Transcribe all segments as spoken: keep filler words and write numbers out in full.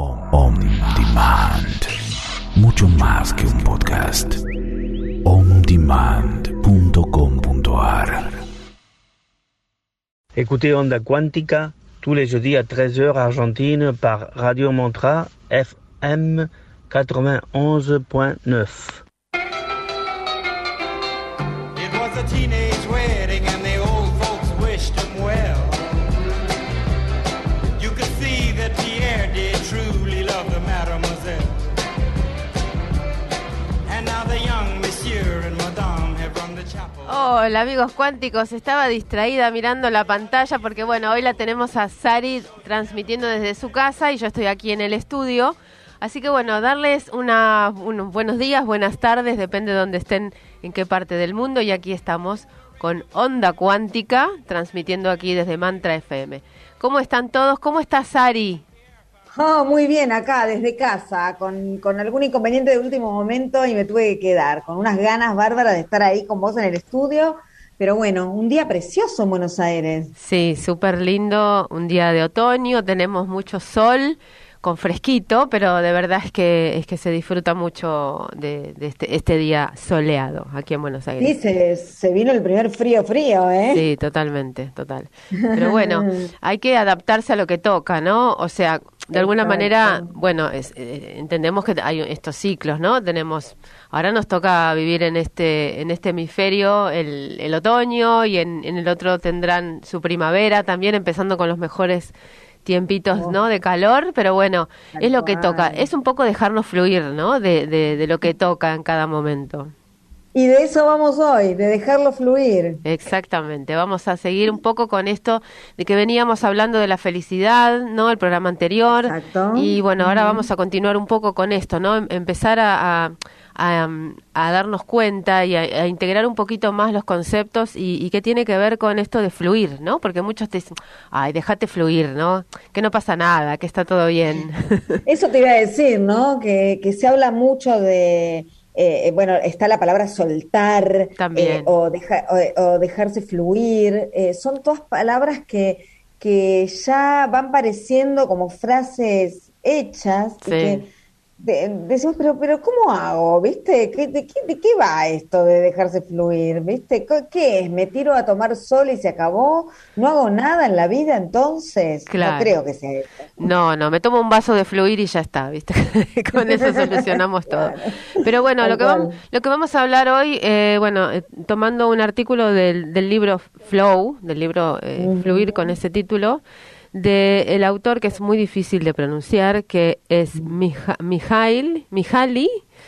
On Demand. Mucho más que un podcast. on demand punto com punto a r. Écoutez Onda Quantica tous les jeudis à treize heures Argentine par Radio Mantra F M quatre-vingt-onze point neuf. It was a teenage wedding and the old folks wished him well. You could see that Pierre did truly love the mademoiselle. And now the young monsieur and madame have run the chapel. Hola amigos cuánticos, estaba distraída mirando la pantalla porque bueno, hoy la tenemos a Sari transmitiendo desde su casa y yo estoy aquí en el estudio. Así que bueno, darles una, unos buenos días, buenas tardes, depende de dónde estén, en qué parte del mundo. Y aquí estamos con Onda Cuántica, transmitiendo aquí desde Mantra F M. ¿Cómo están todos? ¿Cómo está Sari? Oh, muy bien, acá desde casa, con, con algún inconveniente de último momento y me tuve que quedar, con unas ganas bárbaras de estar ahí con vos en el estudio. Pero bueno, un día precioso en Buenos Aires. Sí, súper lindo, un día de otoño, tenemos mucho sol, con fresquito, pero de verdad es que es que se disfruta mucho de, de este, este día soleado aquí en Buenos Aires. Sí, se, se vino el primer frío frío, ¿eh? Sí, totalmente, total. Pero bueno, hay que adaptarse a lo que toca, ¿no? O sea, de alguna Exacto. manera, bueno, es, eh, entendemos que hay estos ciclos, ¿no? Tenemos, ahora nos toca vivir en este en este hemisferio el, el otoño y en, en el otro tendrán su primavera, también empezando con los mejores tiempitos, oh. ¿no? De calor, pero bueno, Tal es lo que toca. Es un poco dejarnos fluir, ¿no? De, de, de lo que toca en cada momento. Y de eso vamos hoy, de dejarlo fluir. Exactamente. Vamos a seguir un poco con esto de que veníamos hablando de la felicidad, ¿no? El programa anterior. Exacto. Y bueno, ahora uh-huh. vamos a continuar un poco con esto, ¿no? Empezar a... a A, a darnos cuenta y a, a integrar un poquito más los conceptos y, y qué tiene que ver con esto de fluir, ¿no? Porque muchos te dicen, ay, déjate fluir, ¿no? Que no pasa nada, que está todo bien. Eso te iba a decir, ¿no? Que, que se habla mucho de, eh, bueno, está la palabra soltar, También. Eh, o, deja, o, o dejarse fluir, eh, son todas palabras que, que ya van pareciendo como frases hechas Sí. y que De, decimos, pero pero ¿cómo hago? ¿Viste? ¿Qué, de, qué, ¿De qué va esto de dejarse fluir? ¿Viste? ¿Qué, qué es? ¿Me tiro a tomar sol y se acabó? ¿No hago nada en la vida entonces? Claro. No creo que sea eso. No, no, me tomo un vaso de fluir y ya está, ¿viste? Con eso solucionamos todo. Pero bueno, lo que, vamos, lo que vamos a hablar hoy, eh, bueno, eh, tomando un artículo del, del libro Flow, del libro eh, uh-huh. Fluir con ese título, de el autor que es muy difícil de pronunciar, que es Mija, Mijail, Mihaly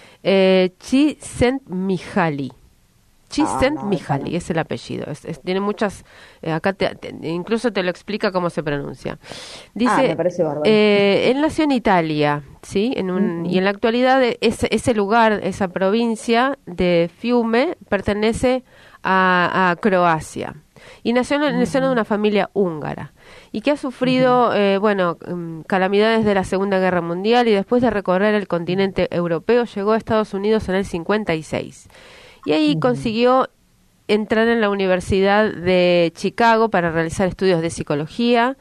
eh, Csikszentmihalyi. Csikszentmihalyi, es el apellido. Es, es, tiene muchas, eh, acá te, te, incluso te lo explica cómo se pronuncia. Dice, ah, me parece bárbaro. Eh, él nació en Italia, ¿sí? En un, uh-huh. Y en la actualidad ese, ese lugar, esa provincia de Fiume, pertenece a, a Croacia. Y nació en el seno de una familia húngara y que ha sufrido, uh-huh. eh, bueno, um, calamidades de la Segunda Guerra Mundial, y después de recorrer el continente europeo llegó a Estados Unidos en el cincuenta y seis. Y ahí uh-huh. consiguió entrar en la Universidad de Chicago para realizar estudios de psicología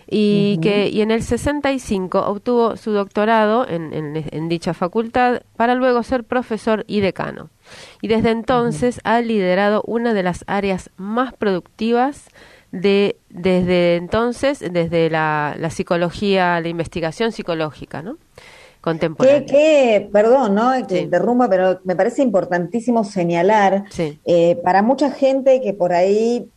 y, uh-huh. que, y en el sesenta y cinco obtuvo su doctorado en, en, en dicha facultad para luego ser profesor y decano. Y desde entonces uh-huh. ha liderado una de las áreas más productivas de desde entonces, desde la, la psicología, la investigación psicológica, ¿no? Contemporánea. Que, que, perdón, ¿no? Que Sí. interrumpa, pero me parece importantísimo señalar Sí. eh, para mucha gente que por ahí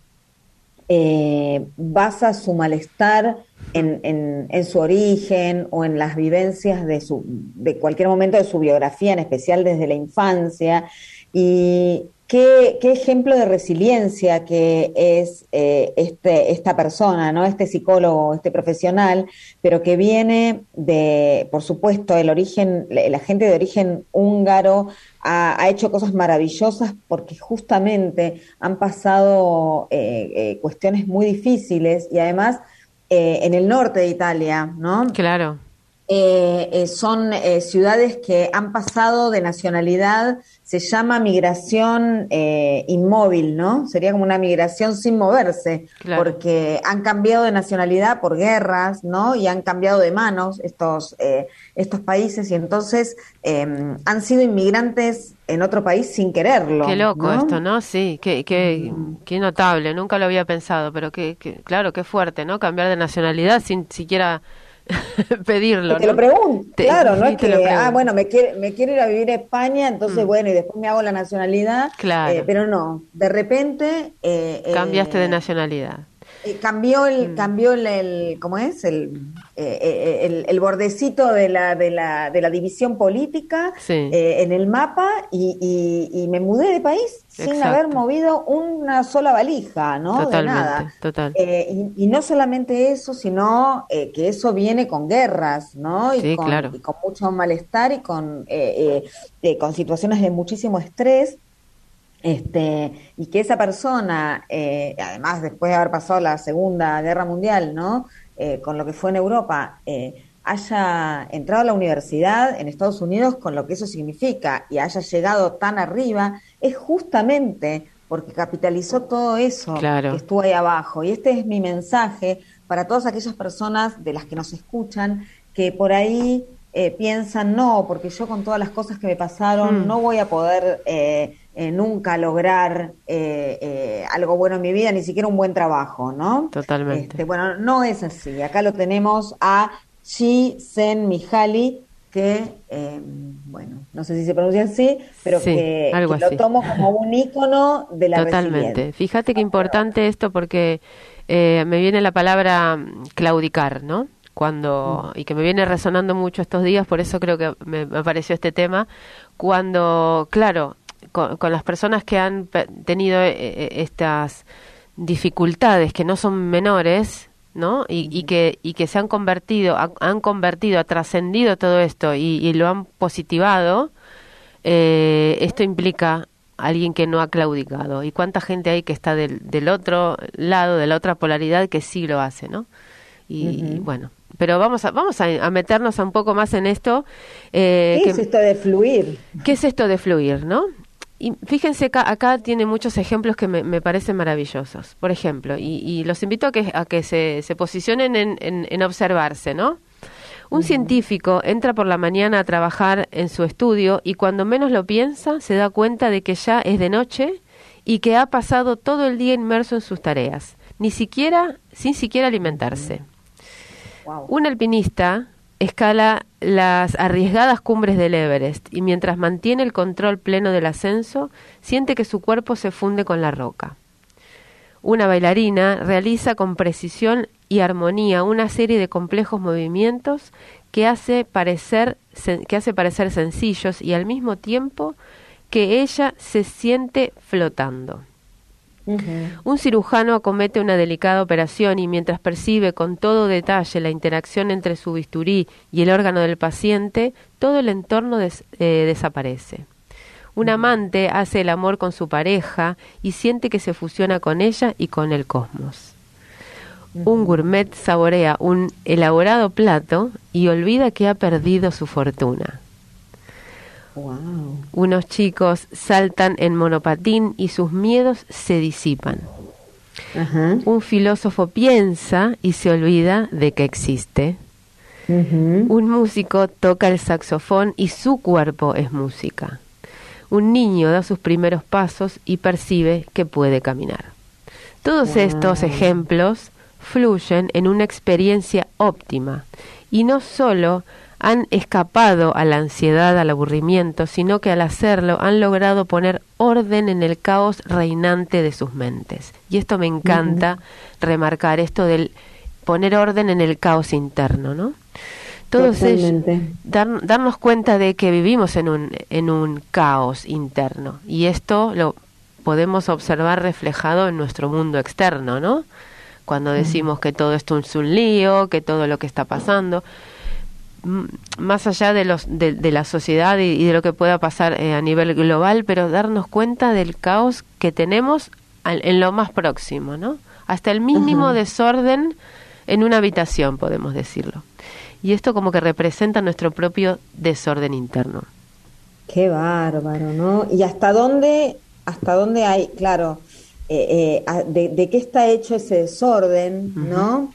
eh, basa su malestar en, en, en su origen o en las vivencias de su de cualquier momento de su biografía, en especial desde la infancia, y qué, qué ejemplo de resiliencia que es eh, este esta persona, ¿no? Este psicólogo, este profesional, pero que viene de, por supuesto, el origen, la gente de origen húngaro ha, ha hecho cosas maravillosas porque justamente han pasado eh, eh, cuestiones muy difíciles y además eh, en el norte de Italia, ¿no? Claro. eh, eh, son eh, ciudades que han pasado de nacionalidad, se llama migración eh, inmóvil, ¿no? Sería como una migración sin moverse, Claro. porque han cambiado de nacionalidad por guerras, ¿no? Y han cambiado de manos estos, eh, estos países, y entonces eh, han sido inmigrantes en otro país sin quererlo. Qué loco ¿no? esto, ¿no? Sí, qué, qué, qué notable, nunca lo había pensado, pero qué, qué, claro, qué fuerte, ¿no? Cambiar de nacionalidad sin siquiera pedirlo, Que te ¿no? lo pregunto, Te- claro, no sí, es te que, lo ah, pregunto. bueno, me quiero, me quiero ir a vivir a España, entonces, Mm. bueno, y después me hago la nacionalidad, Claro. eh, pero no, de repente... eh, Cambiaste de eh, nacionalidad. Eh, cambió el, Mm. cambió el, el- ¿cómo es? El, eh, eh, el, el bordecito de la, de la, de la división política Sí. eh, en el mapa y, y, y me mudé de país sin Exacto. haber movido una sola valija, ¿no? Totalmente, De nada. total. Eh, y, y no solamente eso, sino eh, que eso viene con guerras, ¿no? Y, Sí, con, claro. y con mucho malestar y con, eh, eh, eh, con situaciones de muchísimo estrés. Este, y que esa persona, eh, además después de haber pasado la Segunda Guerra Mundial, ¿no? Eh, con lo que fue en Europa, eh, haya entrado a la universidad en Estados Unidos con lo que eso significa y haya llegado tan arriba, es justamente porque capitalizó todo eso Claro. que estuvo ahí abajo. Y este es mi mensaje para todas aquellas personas de las que nos escuchan que por ahí eh, piensan, no, porque yo con todas las cosas que me pasaron Mm. no voy a poder eh, eh, nunca lograr eh, eh, algo bueno en mi vida, ni siquiera un buen trabajo, ¿no? Totalmente. Este, bueno, no es así. Acá lo tenemos a Csikszentmihalyi, que, eh, bueno, no sé si se pronuncia así, pero Sí, que, algo que así. lo tomo como un ícono de la Totalmente. resiliencia. Fíjate qué importante esto porque eh, me viene la palabra mm, claudicar, ¿no? Cuando, y que me viene resonando mucho estos días, por eso creo que me, me apareció este tema, cuando, claro, con, con las personas que han pe- tenido eh, eh, estas dificultades que no son menores, ¿no? Y, y que y que se han convertido, han, han convertido, ha trascendido todo esto y, y lo han positivado, eh, esto implica alguien que no ha claudicado. ¿Y cuánta gente hay que está del, del otro lado, de la otra polaridad, que sí lo hace, ¿no? Y, Ujú. bueno, pero vamos a vamos a, a meternos un poco más en esto. Eh, ¿Qué que- es esto de fluir? ¿Qué es esto de fluir, no? Y fíjense, acá, acá tiene muchos ejemplos que me, me parecen maravillosos. Por ejemplo, y, y los invito a que, a que se, se posicionen en, en, en observarse, ¿no? Un científico entra por la mañana a trabajar en su estudio y cuando menos lo piensa se da cuenta de que ya es de noche y que ha pasado todo el día inmerso en sus tareas, ni siquiera, sin siquiera alimentarse. Wow. Un alpinista escala las arriesgadas cumbres del Everest y mientras mantiene el control pleno del ascenso, siente que su cuerpo se funde con la roca. Una bailarina realiza con precisión y armonía una serie de complejos movimientos que hace parecer, sen- que hace parecer sencillos y al mismo tiempo que ella se siente flotando. Ujú. Un cirujano acomete una delicada operación y mientras percibe con todo detalle la interacción entre su bisturí y el órgano del paciente, todo el entorno des- eh, desaparece. Un amante hace el amor con su pareja y siente que se fusiona con ella y con el cosmos. Un gourmet saborea un elaborado plato y olvida que ha perdido su fortuna. Wow. Unos chicos saltan en monopatín y sus miedos se disipan. Ajá. Un filósofo piensa y se olvida de que existe. Ujú. Un músico toca el saxofón y su cuerpo es música. Un niño da sus primeros pasos y percibe que puede caminar. Todos Wow. estos ejemplos fluyen en una experiencia óptima y no solo han escapado a la ansiedad, al aburrimiento, sino que al hacerlo han logrado poner orden en el caos reinante de sus mentes. Y esto me encanta remarcar, esto del poner orden en el caos interno, ¿no? Todos ellos, Totalmente. dar- darnos cuenta de que vivimos en un, en un caos interno y esto lo podemos observar reflejado en nuestro mundo externo, ¿no? Cuando decimos que todo esto es un lío, que todo lo que está pasando, m- más allá de los de, de la sociedad y, y de lo que pueda pasar eh, a nivel global, pero darnos cuenta del caos que tenemos al- en lo más próximo, ¿no? Hasta el mínimo Ajá. desorden en una habitación, podemos decirlo. y esto como que representa nuestro propio desorden interno. Qué bárbaro, ¿no? Y hasta dónde, hasta dónde hay, claro, eh, eh, de, de qué está hecho ese desorden, uh-huh. ¿no?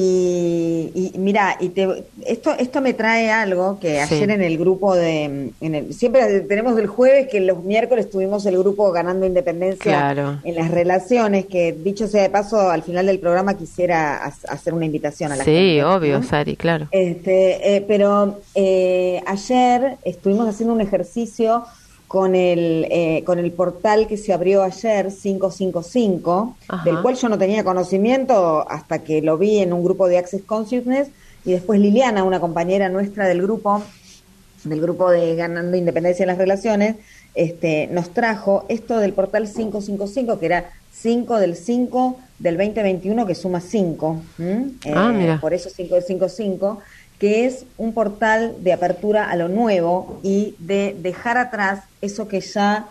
Y, y mira, y te, esto esto me trae algo que sí. ayer en el grupo de, en el, siempre tenemos el jueves, que los miércoles tuvimos el grupo Ganando Independencia claro. en las relaciones, que dicho sea de paso, al final del programa quisiera hacer una invitación a la sí, gente. Sí, obvio, ¿no? Sari, claro. Este, eh, pero eh, ayer estuvimos haciendo un ejercicio con el eh, con el portal que se abrió ayer, quinientos cincuenta y cinco, Ajá. del cual yo no tenía conocimiento hasta que lo vi en un grupo de Access Consciousness, y después Liliana, una compañera nuestra del grupo, del grupo de Ganando Independencia en las Relaciones, este, nos trajo esto del portal quinientos cincuenta y cinco, que era cinco del cinco del veinte veintiuno, que suma cinco, ¿Mm? Ah, eh, mira. por eso quinientos cincuenta y cinco, que es un portal de apertura a lo nuevo y de dejar atrás eso que ya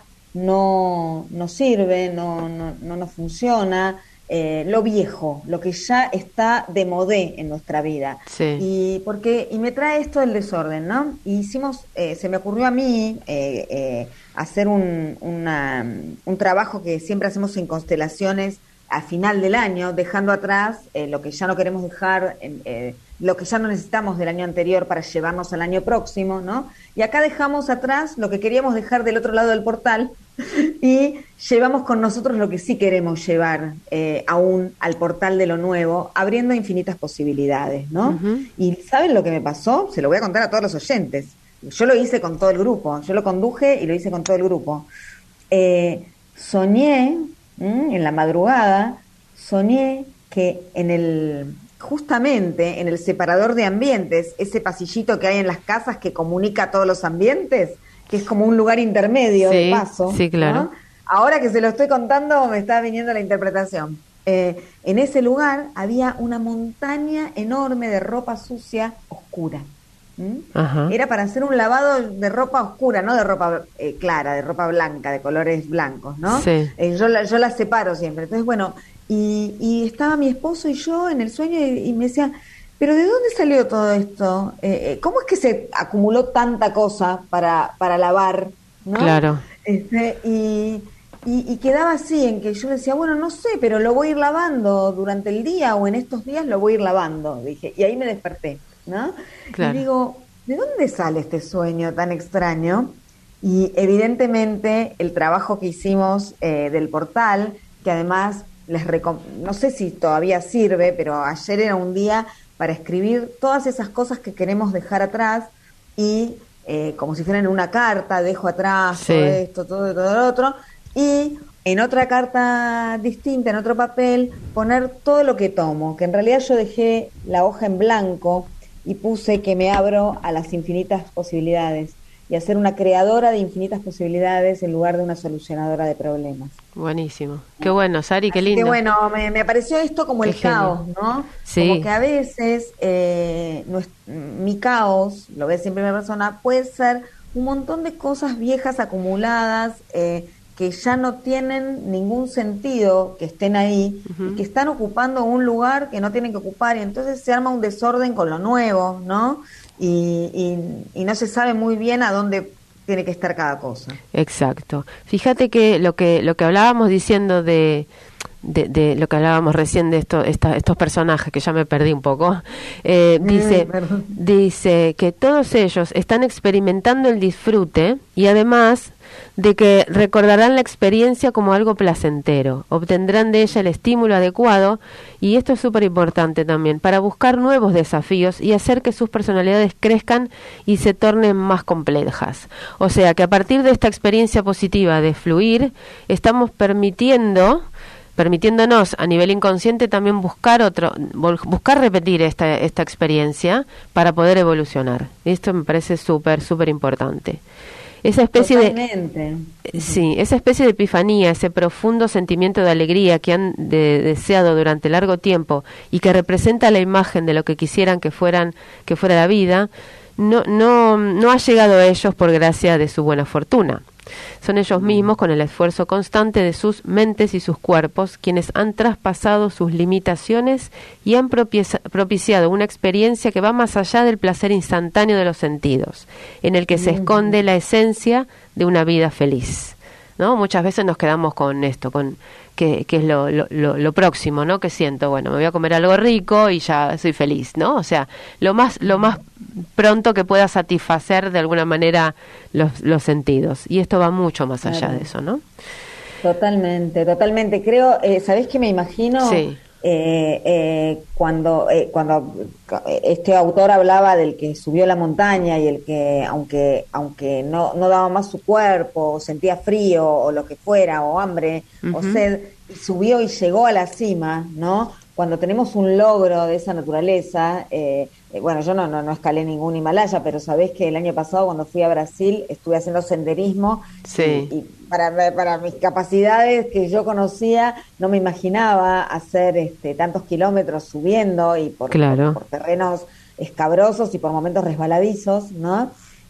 no, no sirve, no, no, no nos funciona, eh, lo viejo, lo que ya está de modé en nuestra vida. Sí. Y porque y me trae esto del desorden, ¿no? Y hicimos, eh, se me ocurrió a mí eh, eh, hacer un, una, un trabajo que siempre hacemos en constelaciones a final del año, dejando atrás eh, lo que ya no queremos dejar, eh, lo que ya no necesitamos del año anterior para llevarnos al año próximo, ¿no? Y acá dejamos atrás lo que queríamos dejar del otro lado del portal y llevamos con nosotros lo que sí queremos llevar eh, aún al portal de lo nuevo, abriendo infinitas posibilidades, ¿no? Uh-huh. Y ¿saben lo que me pasó? Se lo voy a contar a todos los oyentes. Yo lo hice con todo el grupo, yo lo conduje y lo hice con todo el grupo. Eh, soñé... ¿Mm? En la madrugada soñé que en el justamente en el separador de ambientes, ese pasillito que hay en las casas que comunica a todos los ambientes, que es como un lugar intermedio sí, de paso, sí, claro. ¿no? Ahora que se lo estoy contando me está viniendo la interpretación. Eh, en ese lugar había una montaña enorme de ropa sucia oscura. ¿Mm? Era para hacer un lavado de ropa oscura, no de ropa eh, clara, de ropa blanca, de colores blancos, ¿no? Sí. Eh, yo, la, yo las separo siempre. Entonces, bueno, y, y estaba mi esposo y yo en el sueño y, y me decía, ¿pero de dónde salió todo esto? Eh, eh, ¿Cómo es que se acumuló tanta cosa para, para lavar? ¿No? Claro. Este, y, y, y quedaba así, en que yo decía, bueno, no sé, pero lo voy a ir lavando durante el día o en estos días lo voy a ir lavando, dije, y ahí me desperté, ¿no? Claro. Y digo, ¿de dónde sale este sueño tan extraño? Y evidentemente el trabajo que hicimos eh, del portal, que además les recom- no sé si todavía sirve, pero ayer era un día para escribir todas esas cosas que queremos dejar atrás y eh, como si fueran una carta, dejo atrás sí. todo esto, todo, todo lo otro, y en otra carta distinta, en otro papel, poner todo lo que tomo, que en realidad yo dejé la hoja en blanco y puse que me abro a las infinitas posibilidades y a ser una creadora de infinitas posibilidades en lugar de una solucionadora de problemas. Buenísimo. Qué bueno, Sari, qué lindo. Qué bueno, me, me pareció esto como qué el genio. caos, ¿no? Sí. Como que a veces eh, no es, mi caos, lo ves en primera persona, puede ser un montón de cosas viejas acumuladas, eh, que ya no tienen ningún sentido que estén ahí, uh-huh. y que están ocupando un lugar que no tienen que ocupar, y entonces se arma un desorden con lo nuevo, ¿no? Y, y, y no se sabe muy bien a dónde tiene que estar cada cosa. Exacto. Fíjate que lo que lo que hablábamos diciendo de de, de lo que hablábamos recién de esto, esta, estos personajes, que ya me perdí un poco, eh, dice, Perdón. dice que todos ellos están experimentando el disfrute y además de que recordarán la experiencia como algo placentero, obtendrán de ella el estímulo adecuado, y esto es súper importante también, para buscar nuevos desafíos y hacer que sus personalidades crezcan y se tornen más complejas. O sea que a partir de esta experiencia positiva de fluir, estamos permitiendo permitiéndonos a nivel inconsciente también buscar otro, buscar repetir esta, esta experiencia para poder evolucionar. Esto me parece súper, súper importante. Esa especie Totalmente. de sí, esa especie de epifanía, ese profundo sentimiento de alegría que han de, deseado durante largo tiempo y que representa la imagen de lo que quisieran que fueran, que fuera la vida, no, no, no ha llegado a ellos por gracia de su buena fortuna. Son ellos mismos, con el esfuerzo constante de sus mentes y sus cuerpos, quienes han traspasado sus limitaciones y han propicia- propiciado una experiencia que va más allá del placer instantáneo de los sentidos, en el que se esconde la esencia de una vida feliz, ¿no? Muchas veces nos quedamos con esto, con que, que es lo, lo, lo, lo próximo, ¿no? Que siento, bueno, me voy a comer algo rico y ya soy feliz, ¿no? O sea, lo más lo más pronto que pueda satisfacer de alguna manera los, los sentidos. Y esto va mucho más allá, claro, de eso, ¿no? Totalmente, totalmente. Creo, eh, ¿sabés qué me imagino? Sí. Eh, eh, cuando eh, cuando este autor hablaba del que subió la montaña y el que aunque aunque no no daba más su cuerpo, o sentía frío o lo que fuera, o hambre, uh-huh, o sed, y subió y llegó a la cima, ¿no? Cuando tenemos un logro de esa naturaleza, eh, eh, bueno, yo no, no no escalé ningún Himalaya, pero sabés que el año pasado cuando fui a Brasil estuve haciendo senderismo, sí, y, y para para mis capacidades que yo conocía no me imaginaba hacer este tantos kilómetros subiendo y por, claro, por, por terrenos escabrosos y por momentos resbaladizos, ¿no?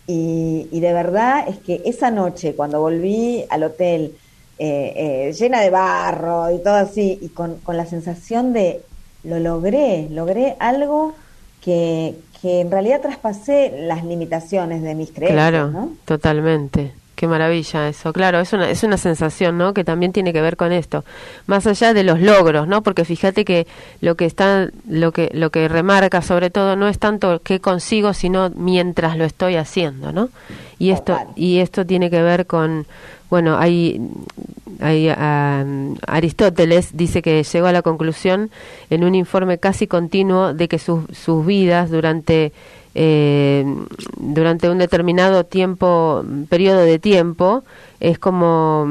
Y, y de verdad es que esa noche cuando volví al hotel, Eh, eh, llena de barro y todo así, y con, con la sensación de lo logré, logré algo que, que en realidad traspasé las limitaciones de mis creencias, claro, ¿no? Totalmente. Qué maravilla eso, claro, es una es una sensación, ¿no? Que también tiene que ver con esto, más allá de los logros, ¿no? Porque fíjate que lo que está, lo que lo que remarca sobre todo no es tanto qué consigo, sino mientras lo estoy haciendo, ¿no? Y esto Total. y esto tiene que ver con, bueno, hay hay um, Aristóteles dice que llegó a la conclusión en un informe casi continuo de que sus sus vidas durante Eh, durante un determinado tiempo, periodo de tiempo, es como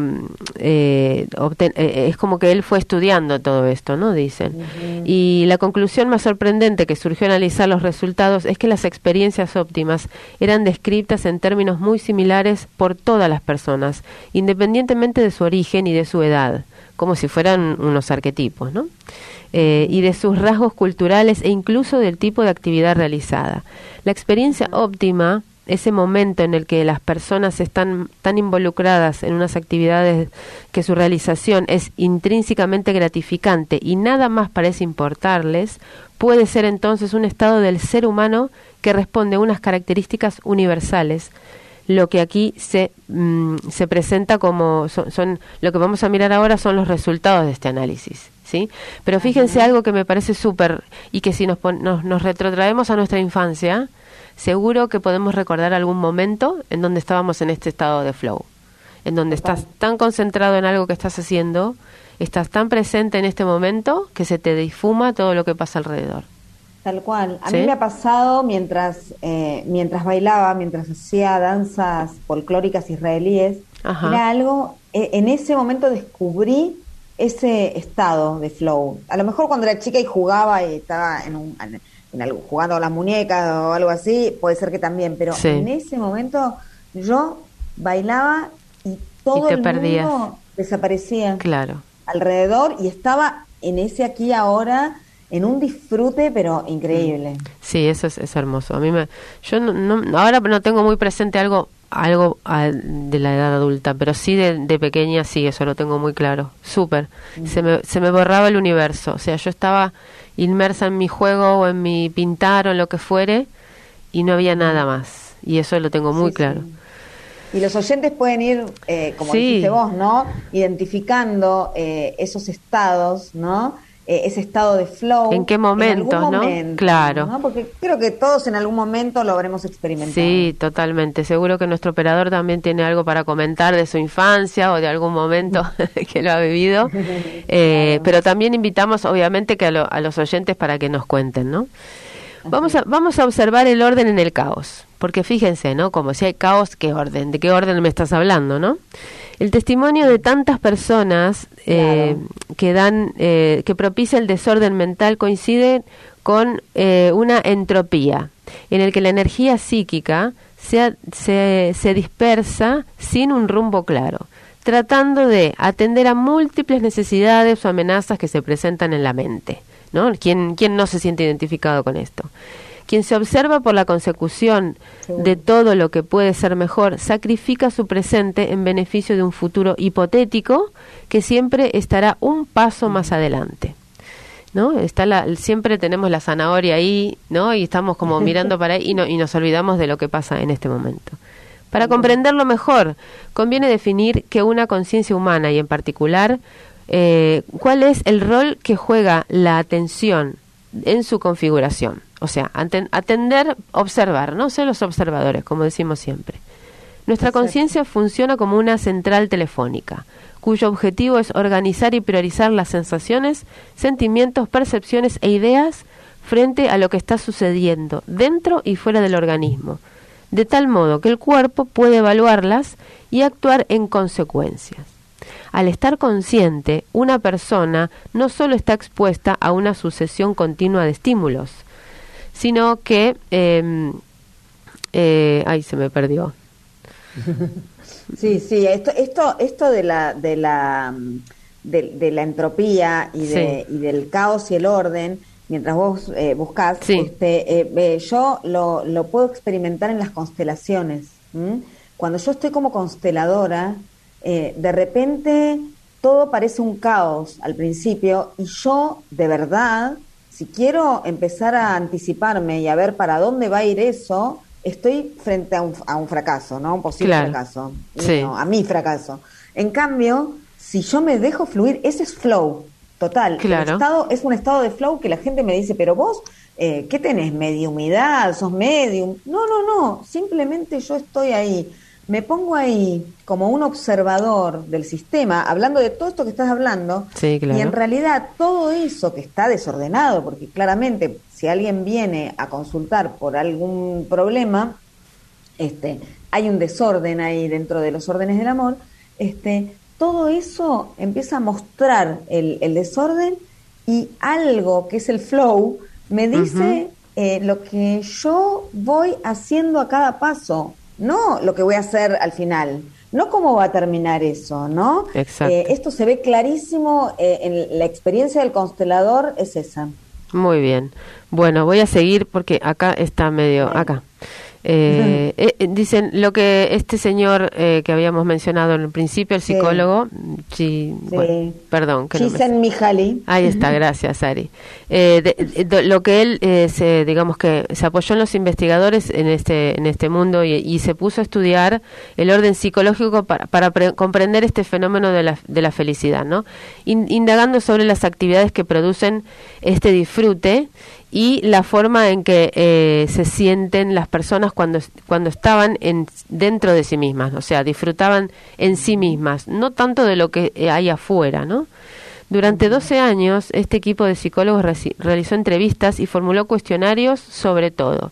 eh, obten- eh, es como que él fue estudiando todo esto, ¿no? Dicen. Uh-huh. Y la conclusión más sorprendente que surgió al analizar los resultados es que las experiencias óptimas eran descritas en términos muy similares por todas las personas, independientemente de su origen y de su edad, como si fueran unos arquetipos, ¿no? Eh, y de sus rasgos culturales e incluso del tipo de actividad realizada. La experiencia óptima, ese momento en el que las personas están tan involucradas en unas actividades que su realización es intrínsecamente gratificante y nada más parece importarles, puede ser entonces un estado del ser humano que responde a unas características universales. Lo que aquí se mmm, se presenta como son, son lo que vamos a mirar ahora son los resultados de este análisis, ¿sí? Pero fíjense algo que me parece súper, y que si nos, pon, nos nos retrotraemos a nuestra infancia, seguro que podemos recordar algún momento en donde estábamos en este estado de flow, en donde estás tan concentrado en algo que estás haciendo, estás tan presente en este momento que se te difuma todo lo que pasa alrededor. Tal cual. A ¿Sí? mí me ha pasado mientras eh, mientras bailaba, mientras hacía danzas folclóricas israelíes. Ajá. Era algo, eh, en ese momento descubrí ese estado de flow. A lo mejor cuando era chica y jugaba y estaba en un, en, en algo, jugando a las muñecas o algo así, puede ser que también, pero sí, en ese momento yo bailaba y todo y el perdías. Mundo desaparecía, claro, alrededor, y estaba en ese aquí y ahora, en un disfrute pero increíble. Sí, eso es, es hermoso. A mí me, yo no, no, ahora no tengo muy presente algo algo a, de la edad adulta, pero sí de, de pequeña, sí, eso lo tengo muy claro. Súper. Uh-huh. Se me se me borraba el universo, o sea, yo estaba inmersa en mi juego o en mi pintar o en lo que fuere y no había nada más, y eso lo tengo muy sí, claro. Sí. Y los oyentes pueden ir, eh, como sí. dijiste vos, ¿no? Identificando eh, esos estados, ¿no? Eh, ese estado de flow. ¿En qué momentos, no? Momento, claro. ¿no? Porque creo que todos en algún momento lo habremos experimentado. Sí, totalmente. Seguro que nuestro operador también tiene algo para comentar de su infancia o de algún momento que lo ha vivido. Eh, claro. Pero también invitamos, obviamente, que a, lo, a los oyentes para que nos cuenten, ¿no? Vamos a, vamos a observar el orden en el caos, porque fíjense, ¿no? Como si hay caos, ¿qué orden? ¿De qué orden me estás hablando, no? El testimonio de tantas personas eh, claro. que dan, eh, que propicia el desorden mental coincide con eh, una entropía, en el que la energía psíquica se, se, se dispersa sin un rumbo claro, tratando de atender a múltiples necesidades o amenazas que se presentan en la mente, ¿no? ¿Quién, quién no se siente identificado con esto? Quien se observa por la consecución de todo lo que puede ser mejor, sacrifica su presente en beneficio de un futuro hipotético que siempre estará un paso más adelante. ¿No? Está la, siempre tenemos la zanahoria ahí, ¿no? Y estamos como mirando para ahí y, no, y nos olvidamos de lo que pasa en este momento. Para comprenderlo mejor, conviene definir que una conciencia humana y en particular, eh, cuál es el rol que juega la atención en su configuración. O sea, aten- atender, observar, ¿no? Ser los observadores, como decimos siempre. Nuestra conciencia funciona como una central telefónica, cuyo objetivo es organizar y priorizar las sensaciones, sentimientos, percepciones e ideas frente a lo que está sucediendo dentro y fuera del organismo, de tal modo que el cuerpo puede evaluarlas y actuar en consecuencias. Al estar consciente, una persona no solo está expuesta a una sucesión continua de estímulos, sino que... Eh, eh, ay, se me perdió. Sí, sí, esto, esto, esto de la, de la, de, de la entropía y, de, sí. y del caos y el orden, mientras vos eh, buscás, sí. este, eh, eh, yo lo, lo puedo experimentar en las constelaciones. ¿m? Cuando yo estoy como consteladora, eh, de repente todo parece un caos al principio y yo, de verdad, si quiero empezar a anticiparme y a ver para dónde va a ir eso, estoy frente a un, a un fracaso, ¿no? Un posible claro. fracaso. Sí. No, a mi fracaso. En cambio, si yo me dejo fluir, ese es flow total. Claro. El estado es un estado de flow que la gente me dice, pero vos, eh, ¿qué tenés? ¿Mediumidad? ¿Sos medium? No, no, no. Simplemente yo estoy ahí. Me pongo ahí como un observador del sistema, hablando de todo esto que estás hablando. Sí, claro. Y en realidad todo eso que está desordenado, porque claramente si alguien viene a consultar por algún problema, este, hay un desorden ahí dentro de los órdenes del amor, este, todo eso empieza a mostrar el, el desorden y algo que es el flow me dice uh-huh. eh, lo que yo voy haciendo a cada paso. No lo que voy a hacer al final, no cómo va a terminar eso, ¿no? Exacto. Eh, esto se ve clarísimo, eh, en la experiencia del constelador es esa. Muy bien. Bueno, voy a seguir porque acá está medio... Bien. Acá. Eh, eh, dicen lo que este señor eh, que habíamos mencionado en el principio, el psicólogo, sí, sí. Bueno, perdón, que Csikszentmihalyi. Ahí está, gracias, Ari. Eh, de, de, lo que él eh, se, digamos que se apoyó en los investigadores en este en este mundo y, y se puso a estudiar el orden psicológico para, para pre- comprender este fenómeno de la de la felicidad, ¿no? In, indagando sobre las actividades que producen este disfrute y la forma en que eh, se sienten las personas cuando cuando estaban en dentro de sí mismas, o sea, disfrutaban en sí mismas, no tanto de lo que hay afuera, ¿no? Durante doce años, este equipo de psicólogos re- realizó entrevistas y formuló cuestionarios sobre todo.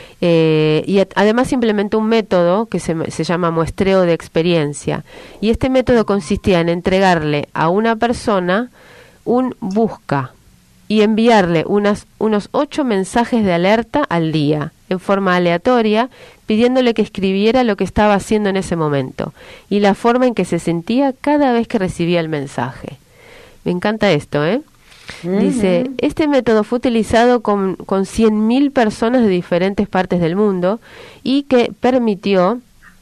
Eh, y a- además implementó un método que se, se llama muestreo de experiencia. Y este método consistía en entregarle a una persona un busca y enviarle unas, unos ocho mensajes de alerta al día, en forma aleatoria, pidiéndole que escribiera lo que estaba haciendo en ese momento y la forma en que se sentía cada vez que recibía el mensaje. Me encanta esto, ¿eh? Uh-huh. Dice, este método fue utilizado con, con cien mil personas de diferentes partes del mundo y que permitió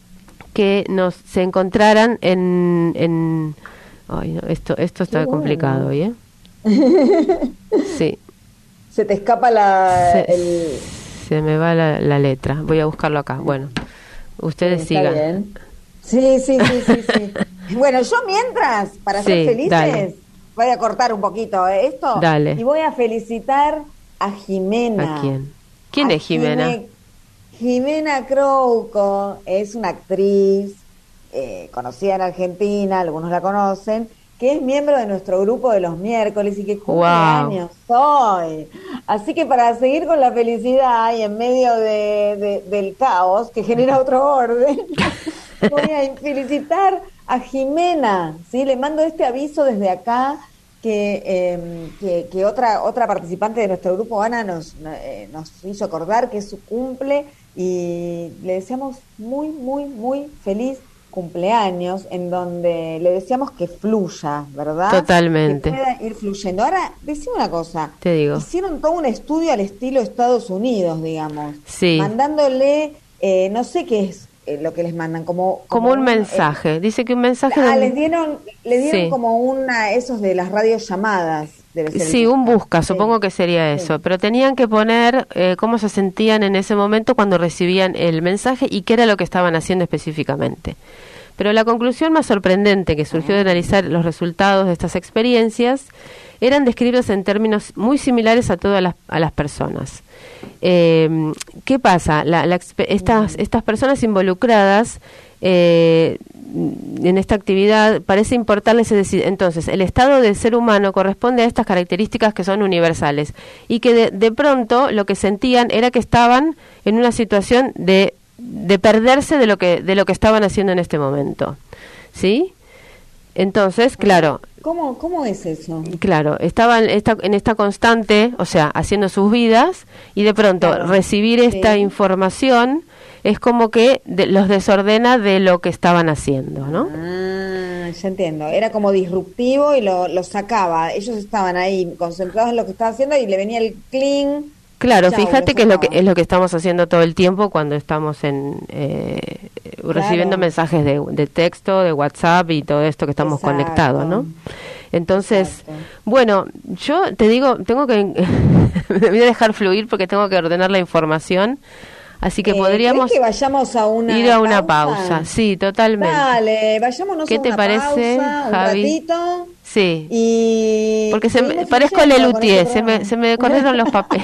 que nos se encontraran en... en ay, no, esto, esto está Qué complicado, bueno. ¿eh? Sí. Se te escapa la... Se, el... se me va la, la letra. Voy a buscarlo acá. Bueno, ustedes sí, está sigan. Bien. Sí, sí, sí, sí, sí. Bueno, yo mientras, para sí, ser felices, dale. voy a cortar un poquito esto. Dale. Y voy a felicitar a Jimena. ¿A quién? ¿Quién a es Jimena? Jime, Jimena Crouco es una actriz eh, conocida en Argentina, algunos la conocen, que es miembro de nuestro grupo de los miércoles y que cumple wow. años hoy. Así que para seguir con la felicidad y en medio de, de, del caos que genera otro orden, voy a felicitar a Jimena, ¿sí? Le mando este aviso desde acá que, eh, que, que otra otra participante de nuestro grupo, Ana, nos, eh, nos hizo acordar que es su cumple y le deseamos muy, muy, muy feliz cumpleaños en donde le decíamos que fluya, ¿verdad? Totalmente. Que pueda ir fluyendo. Ahora, decime una cosa. Te digo. Hicieron todo un estudio al estilo Estados Unidos, digamos. Sí. Mandándole, eh, no sé qué es eh, lo que les mandan, como... Como, como un mensaje. Eh, Dice que un mensaje... Ah, donde... les dieron, le dieron sí. como una, esos de las radiollamadas. Debe ser sí, un busca, supongo sí. que sería eso, sí. Pero tenían que poner eh, cómo se sentían en ese momento cuando recibían el mensaje y qué era lo que estaban haciendo específicamente. Pero la conclusión más sorprendente que surgió de analizar los resultados de estas experiencias eran descritos en términos muy similares a todas las, a las personas. Eh, ¿Qué pasa? La, la, estas, estas personas involucradas eh, en esta actividad parece importarles, es decir, entonces el estado del ser humano corresponde a estas características que son universales y que de, de pronto lo que sentían era que estaban en una situación de, de perderse de lo que de lo que estaban haciendo en este momento, ¿sí? Entonces, claro. ¿Cómo, cómo es eso? Claro, estaban esta, en esta constante, o sea, haciendo sus vidas y de pronto claro. recibir esta sí. información es como que de, los desordena de lo que estaban haciendo, ¿no? Ah, ya entiendo. Era como disruptivo y lo, lo sacaba. Ellos estaban ahí concentrados en lo que estaba haciendo y le venía el cling. Claro, chau, fíjate que es lo que es lo que estamos haciendo todo el tiempo cuando estamos en eh, claro. recibiendo mensajes de, de texto, de WhatsApp y todo esto que estamos Exacto. conectados, ¿no? Entonces, Exacto. bueno, yo te digo, tengo que me voy a dejar fluir porque tengo que ordenar la información. Así que eh, podríamos que vayamos a una ir a una pausa. pausa. Sí, totalmente. Dale, vayámonos ¿Qué a te una parece, pausa, un Javi? ratito. Sí. Y porque se me, parezco Lelutier, se me, se me corrieron los papeles.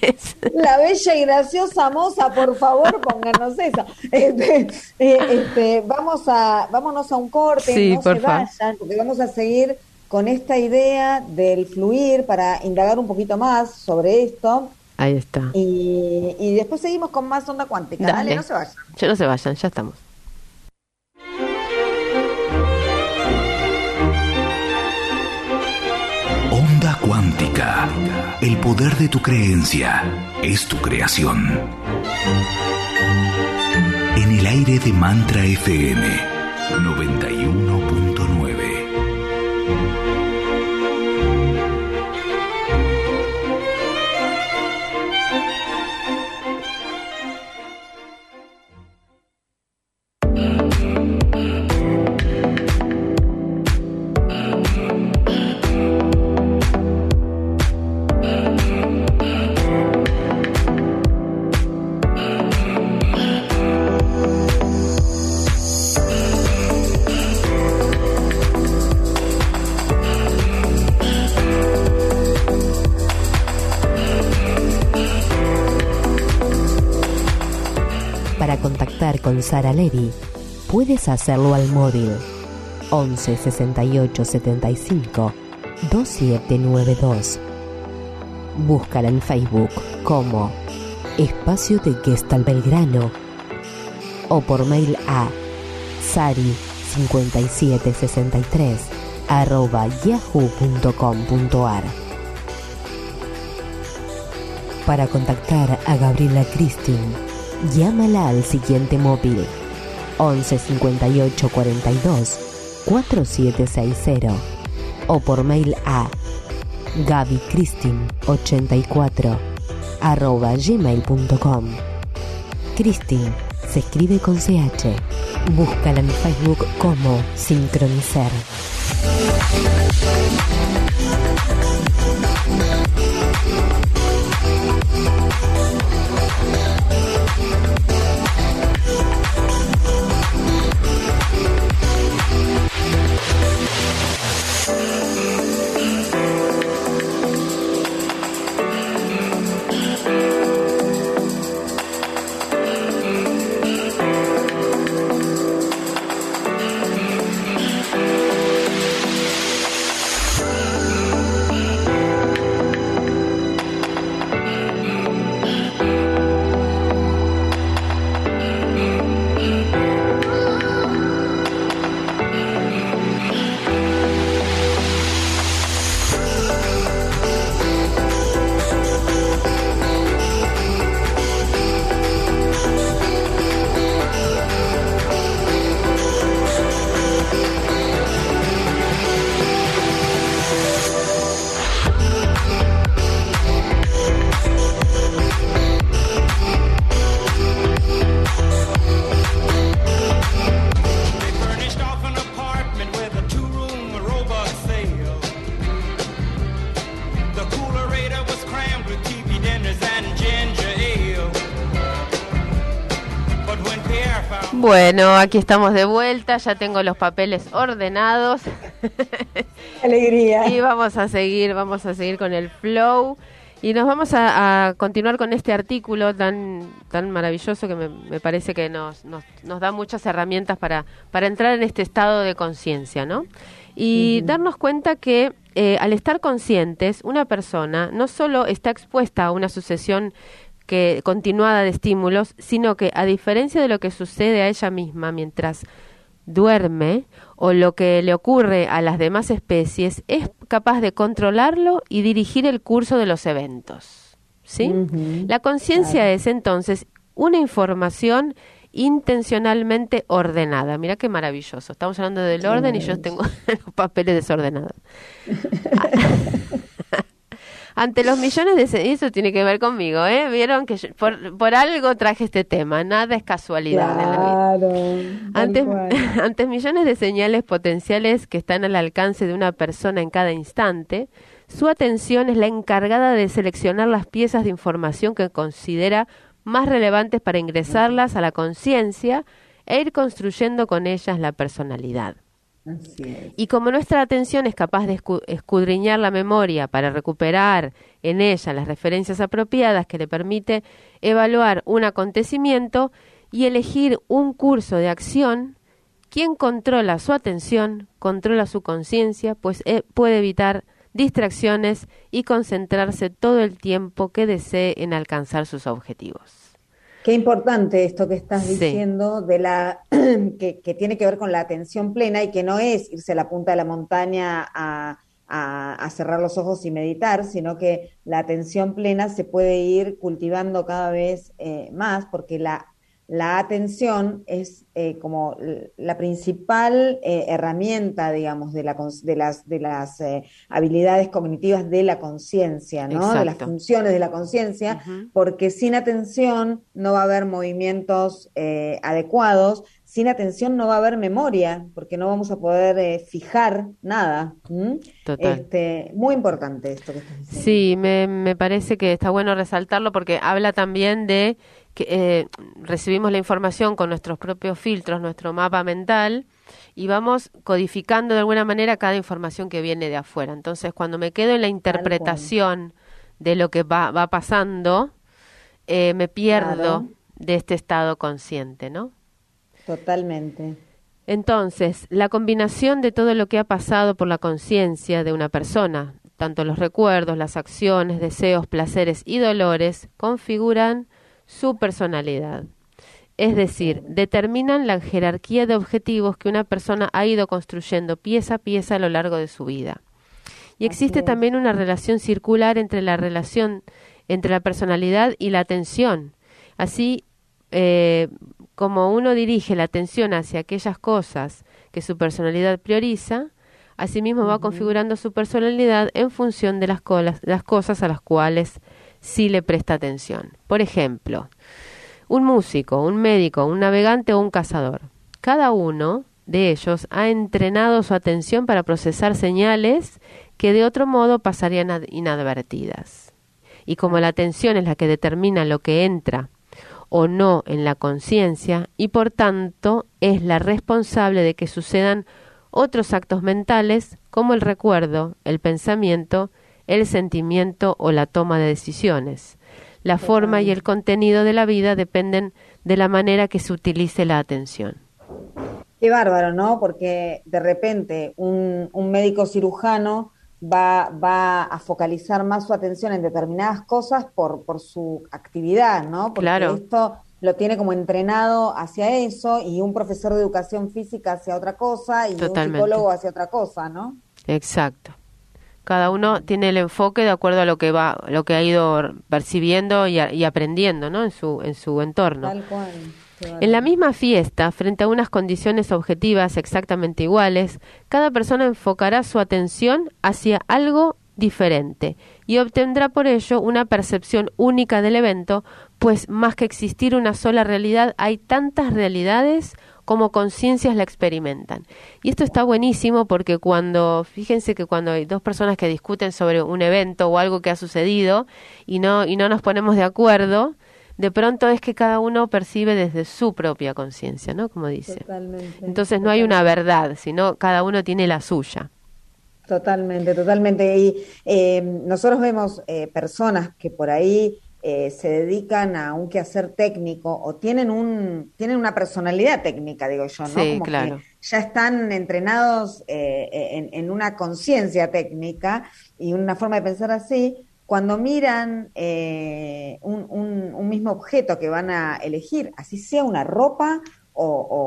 La bella y graciosa moza, por favor, pónganos eso. Este, eh, este, vamos a, vámonos a un corte, sí, no por se favor. vayan, porque vamos a seguir con esta idea del fluir para indagar un poquito más sobre esto. Ahí está. Y, y después seguimos con más Onda Cuántica. Dale, Dale no se vayan. Ya no se vayan, ya estamos. Onda Cuántica. El poder de tu creencia es tu creación. En el aire de Mantra F M noventa y uno punto nueve. Para contactar con Sara Levy, puedes hacerlo al móvil once sesenta y ocho setenta y cinco veintisiete noventa y dos. Búscala en Facebook como Espacio de Gestal Belgrano o por mail a sari cincuenta y siete sesenta y tres arroba yahoo punto com punto ar. Para contactar a Gabriela Kristin, llámala al siguiente móvil once cincuenta y ocho cuarenta y dos cuarenta y siete sesenta o por mail a gabicristin ochenta y cuatro arroba gmail punto com. Kristin se escribe con C H. Búscala en Facebook como Sincronizar. Pierre found Bueno, aquí estamos de vuelta, ya tengo los papeles ordenados. Alegría. Y vamos a seguir, vamos a seguir con el flow. Y nos vamos a, a continuar con este artículo tan tan maravilloso que me, me parece que nos, nos, nos da muchas herramientas para, para entrar en este estado de conciencia, ¿no? Y uh-huh. darnos cuenta que eh, al estar conscientes, una persona no solo está expuesta a una sucesión que continuada de estímulos, sino que a diferencia de lo que sucede a ella misma mientras duerme o lo que le ocurre a las demás especies, es capaz de controlarlo y dirigir el curso de los eventos, ¿sí? Uh-huh. La conciencia claro. es entonces una información intencionalmente ordenada. Mira qué maravilloso. Estamos hablando del qué orden y yo tengo los papeles desordenados. Ante los millones de... Se- eso tiene que ver conmigo, ¿eh? Vieron que yo, por, por algo traje este tema. Nada es casualidad claro, en la vida. Ante, ante millones de señales potenciales que están al alcance de una persona en cada instante, su atención es la encargada de seleccionar las piezas de información que considera más relevantes para ingresarlas a la conciencia e ir construyendo con ellas la personalidad. Así es. Y como nuestra atención es capaz de escu- escudriñar la memoria para recuperar en ella las referencias apropiadas que le permite evaluar un acontecimiento y elegir un curso de acción, quien controla su atención, controla su conciencia, pues eh, puede evitar distracciones y concentrarse todo el tiempo que desee en alcanzar sus objetivos. Qué importante esto que estás Sí. diciendo de la que, que tiene que ver con la atención plena y que no es irse a la punta de la montaña a, a, a cerrar los ojos y meditar, sino que la atención plena se puede ir cultivando cada vez eh, más, porque la, la atención es eh, como la principal eh, herramienta, digamos, de, la, de las, de las eh, habilidades cognitivas de la conciencia, ¿no? Exacto. De las funciones de la conciencia, Uh-huh. porque sin atención no va a haber movimientos eh, adecuados, sin atención no va a haber memoria, porque no vamos a poder eh, fijar nada. ¿Mm? Total. Este, muy importante esto que estás diciendo. Sí, me, me parece que está bueno resaltarlo porque habla también de que eh, recibimos la información con nuestros propios filtros, nuestro mapa mental, y vamos codificando de alguna manera cada información que viene de afuera. Entonces, cuando me quedo en la interpretación de lo que va, va pasando, eh, me pierdo Claro. de este estado consciente, ¿no? Totalmente. Entonces, la combinación de todo lo que ha pasado por la conciencia de una persona, tanto los recuerdos, las acciones, deseos, placeres y dolores, configuran su personalidad. Es decir, determinan la jerarquía de objetivos que una persona ha ido construyendo pieza a pieza a lo largo de su vida. Y existe también una relación circular entre la relación entre la personalidad y la atención. Así, eh, como uno dirige la atención hacia aquellas cosas que su personalidad prioriza, asimismo uh-huh. va configurando su personalidad en función de las, colas, las cosas a las cuales sí le presta atención. Por ejemplo, un músico, un médico, un navegante o un cazador. Cada uno de ellos ha entrenado su atención para procesar señales que de otro modo pasarían ad- inadvertidas. Y como la atención es la que determina lo que entra o no en la conciencia y por tanto es la responsable de que sucedan otros actos mentales como el recuerdo, el pensamiento, el sentimiento o la toma de decisiones. La forma y el contenido de la vida dependen de la manera que se utilice la atención. Qué bárbaro, ¿no? Porque de repente un, un médico cirujano va, va a focalizar más su atención en determinadas cosas por, por su actividad, ¿no? Porque Claro. esto lo tiene como entrenado hacia eso, y un profesor de educación física hacia otra cosa, y Totalmente. un psicólogo hacia otra cosa, ¿no? Exacto. Cada uno tiene el enfoque de acuerdo a lo que va, lo que ha ido percibiendo y, a, y aprendiendo, ¿no? En su en su entorno. Tal cual. En la misma fiesta, frente a unas condiciones objetivas exactamente iguales, cada persona enfocará su atención hacia algo diferente y obtendrá por ello una percepción única del evento, pues más que existir una sola realidad, hay tantas realidades como conciencias la experimentan. Y esto está buenísimo porque cuando, fíjense que cuando hay dos personas que discuten sobre un evento o algo que ha sucedido y no, y no nos ponemos de acuerdo, de pronto es que cada uno percibe desde su propia conciencia, ¿no? Como dice. Totalmente. Entonces no hay una verdad, sino cada uno tiene la suya. Totalmente, totalmente. Y eh, nosotros vemos eh, personas que por ahí eh, se dedican a un quehacer técnico o tienen un tienen una personalidad técnica, digo yo, ¿no? Sí, Como claro. que ya están entrenados eh, en, en una conciencia técnica y una forma de pensar así. Cuando miran eh, un, un, un mismo objeto que van a elegir, así sea una ropa o,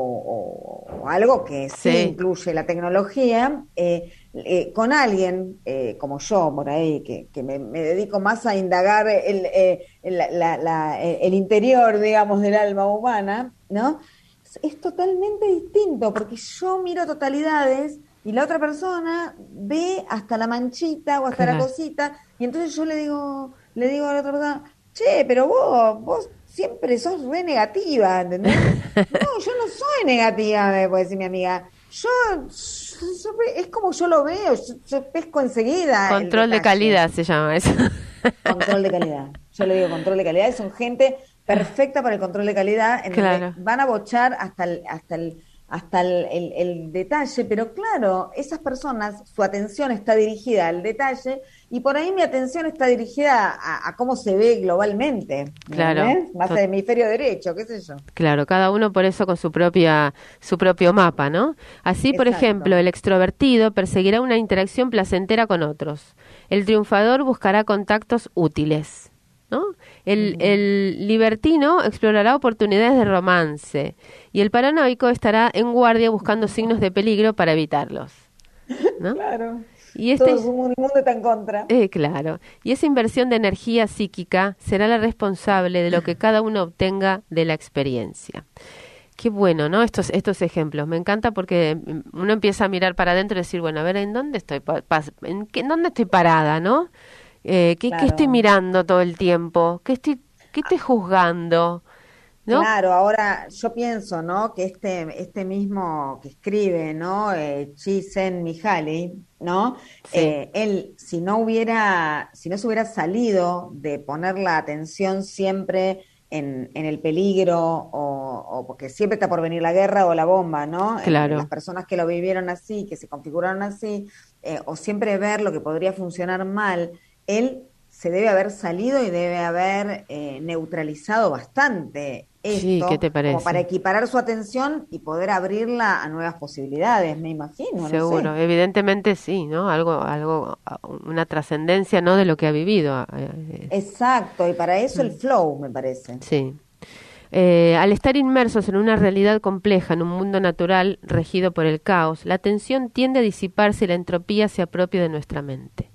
o, o algo que sí, Sí. incluye la tecnología, eh, eh, con alguien eh, como yo, por ahí, que, que me, me dedico más a indagar el, eh, la, la, la, el interior, digamos, del alma humana, ¿no? Es, es totalmente distinto, porque yo miro totalidades y la otra persona ve hasta la manchita o hasta Claro. la cosita, y entonces yo le digo, le digo a la otra persona, che, pero vos, vos siempre sos re negativa, ¿entendés? No, yo no soy negativa, me puede decir mi amiga. Yo, yo- yo- es como yo lo veo, yo, yo pesco enseguida. el Control de detalle. calidad se llama eso. Control de calidad. Yo le digo control de calidad, son gente perfecta para el control de calidad, en Claro. donde van a bochar hasta el, hasta el, hasta el, el- el detalle, pero claro, esas personas, su atención está dirigida al detalle, y por ahí mi atención está dirigida a, a cómo se ve globalmente. ¿me Claro. entendés? Más Tot- al hemisferio derecho, qué sé yo. Claro, cada uno por eso con su propia su propio mapa, ¿no? Así, por Exacto. ejemplo, el extrovertido perseguirá una interacción placentera con otros. El triunfador buscará contactos útiles, ¿no? El, el libertino explorará oportunidades de romance y el paranoico estará en guardia buscando signos de peligro para evitarlos, ¿no? Claro. Y este Todo su mundo, el mundo está en contra. Eh, claro. Y esa inversión de energía psíquica será la responsable de lo que cada uno obtenga de la experiencia. Qué bueno, ¿no? Estos estos ejemplos. Me encanta porque mm, uno empieza a mirar para adentro y decir, bueno, a ver, ¿en dónde estoy, pa- pas- en qué, en dónde estoy parada, ¿no? Eh, ¿qué, Claro. qué estoy mirando todo el tiempo? ¿Qué estoy, qué estoy juzgando? ¿No? Claro, ahora yo pienso, ¿no? Que este, este mismo que escribe, ¿no? Eh, Csikszentmihalyi, ¿no? Sí. Eh, él, si no hubiera, si no se hubiera salido de poner la atención siempre en, en el peligro o, o porque siempre está por venir la guerra o la bomba, ¿no? En- Claro. en las personas que lo vivieron así, que se configuraron así, eh, o siempre ver lo que podría funcionar mal, él se debe haber salido y debe haber eh, neutralizado bastante esto, Sí, ¿qué te parece? como para equiparar su atención y poder abrirla a nuevas posibilidades, me imagino, Seguro, no sé. evidentemente sí, ¿no? Algo, algo, una trascendencia, ¿no? De lo que ha vivido. eh, Exacto, y para eso el flow, me parece. Sí. Eh, al estar inmersos en una realidad compleja, en un mundo natural regido por el caos, la tensión tiende a disiparse y la entropía se apropia de nuestra mente.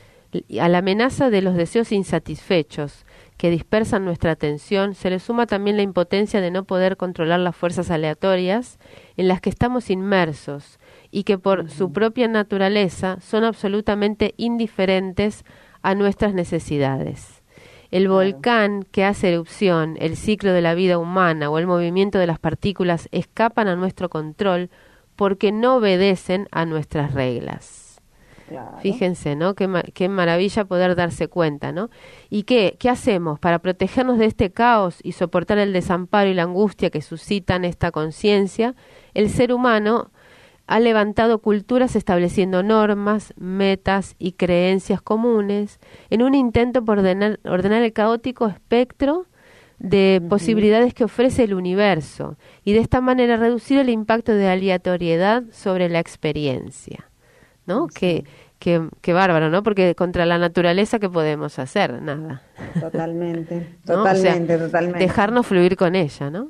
Y a la amenaza de los deseos insatisfechos que dispersan nuestra atención se le suma también la impotencia de no poder controlar las fuerzas aleatorias en las que estamos inmersos y que por su propia naturaleza son absolutamente indiferentes a nuestras necesidades. El Claro. volcán que hace erupción, el ciclo de la vida humana o el movimiento de las partículas escapan a nuestro control porque no obedecen a nuestras reglas. Claro. Fíjense, ¿no? Qué, ma- qué maravilla poder darse cuenta, ¿no? ¿Y qué, qué hacemos para protegernos de este caos y soportar el desamparo y la angustia que suscitan esta conciencia? El ser humano ha levantado culturas estableciendo normas, metas y creencias comunes en un intento por ordenar, ordenar el caótico espectro de Ujú. posibilidades que ofrece el universo y de esta manera reducir el impacto de aleatoriedad sobre la experiencia, ¿no? Qué, qué, qué bárbaro, ¿no? Porque contra la naturaleza, ¿qué podemos hacer? Nada. Totalmente, ¿No? O sea, totalmente, totalmente. dejarnos fluir con ella, ¿no?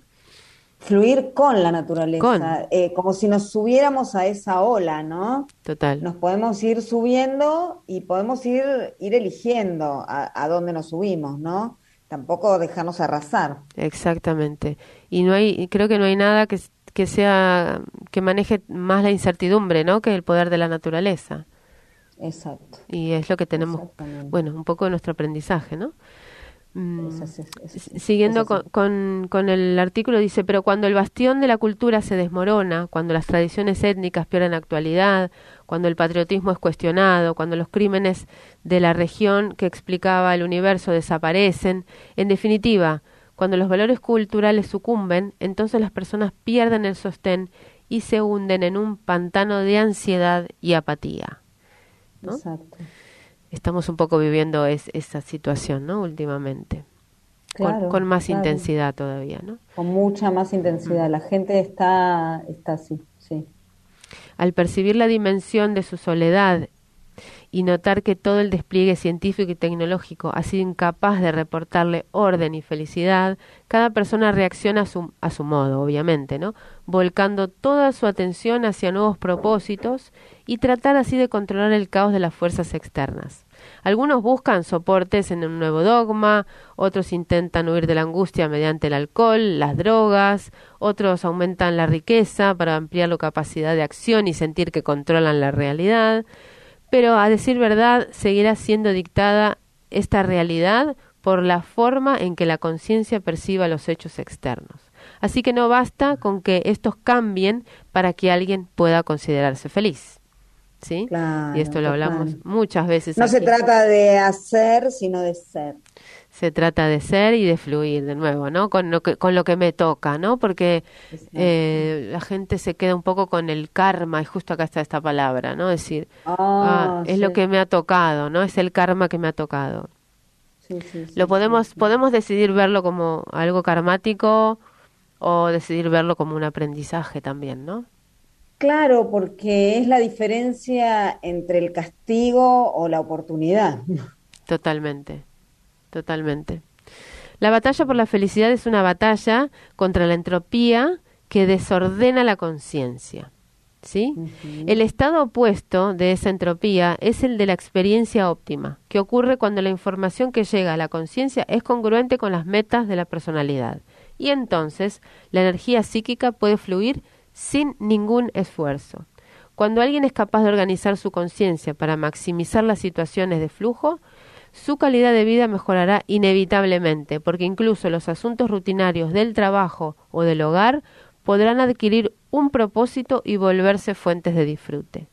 Fluir con la naturaleza, Con. eh, como si nos subiéramos a esa ola, ¿no? Total. Nos podemos ir subiendo y podemos ir, ir eligiendo a, a dónde nos subimos, ¿no? Tampoco dejarnos arrasar. Exactamente. Y no hay, y creo que no hay nada que, que sea, que maneje más la incertidumbre, ¿no? Que el poder de la naturaleza. Exacto. Y es lo que tenemos, Exactamente. bueno, un poco de nuestro aprendizaje, ¿no? Mm, Es así, es así, Siguiendo es con, así. con, con el artículo, dice, pero cuando el bastión de la cultura se desmorona, cuando las tradiciones étnicas pierden actualidad, cuando el patriotismo es cuestionado, cuando los crímenes de la región que explicaba el universo desaparecen, en definitiva, Cuando los valores culturales sucumben, entonces las personas pierden el sostén y se hunden en un pantano de ansiedad y apatía, ¿no? Exacto. Estamos un poco viviendo es, esa situación, ¿no? Últimamente. Claro, con, con más claro. intensidad todavía, ¿no? Con mucha más intensidad. La gente está, está así, sí. Al percibir la dimensión de su soledad y notar que todo el despliegue científico y tecnológico ha sido incapaz de reportarle orden y felicidad, cada persona reacciona a su, a su modo, obviamente, ¿no? Volcando toda su atención hacia nuevos propósitos y tratar así de controlar el caos de las fuerzas externas. Algunos buscan soportes en un nuevo dogma, otros intentan huir de la angustia mediante el alcohol, las drogas, otros aumentan la riqueza para ampliar la capacidad de acción y sentir que controlan la realidad. Pero, a decir verdad, seguirá siendo dictada esta realidad por la forma en que la conciencia perciba los hechos externos. Así que no basta con que estos cambien para que alguien pueda considerarse feliz. ¿Sí? Claro, Y esto lo hablamos total. muchas veces. No aquí. se trata de hacer, sino de ser. Se trata de ser y de fluir de nuevo, ¿no? Con lo que, con lo que me toca, ¿no? Porque eh, la gente se queda un poco con el karma, y justo acá está esta palabra, ¿no? Es decir, Ah, ah, es sí. lo que me ha tocado, ¿no? Es el karma que me ha tocado. Sí, sí, sí, Lo podemos, sí, sí. podemos decidir verlo como algo karmático o decidir verlo como un aprendizaje también, ¿no? Claro, porque es la diferencia entre el castigo o la oportunidad. Totalmente, totalmente. La batalla por la felicidad es una batalla contra la entropía que desordena la conciencia, ¿sí? Ujú. El estado opuesto de esa entropía es el de la experiencia óptima, que ocurre cuando la información que llega a la conciencia es congruente con las metas de la personalidad. Y entonces la energía psíquica puede fluir sin ningún esfuerzo. Cuando alguien es capaz de organizar su conciencia para maximizar las situaciones de flujo, su calidad de vida mejorará inevitablemente, porque incluso los asuntos rutinarios del trabajo o del hogar podrán adquirir un propósito y volverse fuentes de disfrute.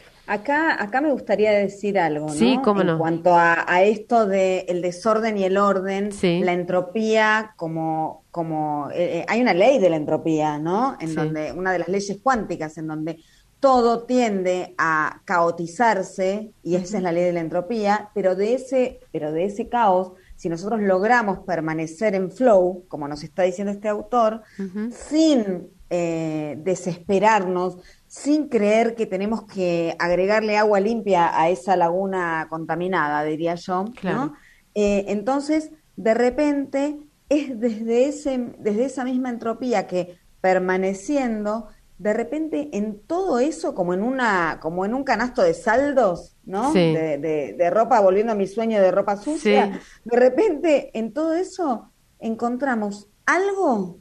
Acá, acá me gustaría decir algo, ¿no? Sí, cómo en no. cuanto a, a esto de el desorden y el orden, Sí. la entropía como, como eh, eh, hay una ley de la entropía, ¿no? En Sí. donde, una de las leyes cuánticas, en donde todo tiende a caotizarse, y esa es la ley de la entropía, pero de ese, pero de ese caos, si nosotros logramos permanecer en flow, como nos está diciendo este autor, Ujú. sin eh, desesperarnos, sin creer que tenemos que agregarle agua limpia a esa laguna contaminada, diría yo, Claro. ¿no? Eh, entonces, de repente, es desde ese, desde esa misma entropía que permaneciendo, de repente en todo eso, como en una, como en un canasto de saldos, ¿no? Sí. De, de, de ropa, volviendo a mi sueño de ropa sucia, Sí. de repente en todo eso encontramos algo